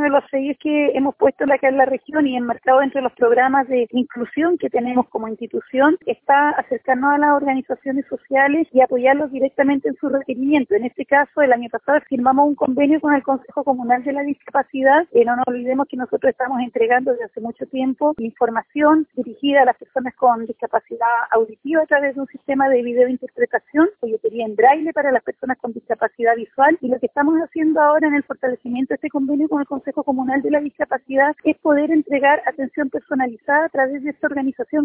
de los sellos que hemos puesto acá en la región y enmarcado entre los programas de inclusión que tenemos como institución está acercarnos a las organizaciones sociales y apoyarlos directamente en su requerimiento. En este caso, el año pasado firmamos un convenio con el Consejo Comunal de la Discapacidad. No nos olvidemos que nosotros estamos entregando desde hace mucho tiempo información dirigida a las personas con discapacidad auditiva a través de un sistema de videointerpretación, folletería en braille para las personas con discapacidad visual, y lo que estamos haciendo ahora en el fortalecimiento de este convenio con el Consejo Comunal de la Discapacidad es poder entregar atención personalizada a través de esta organización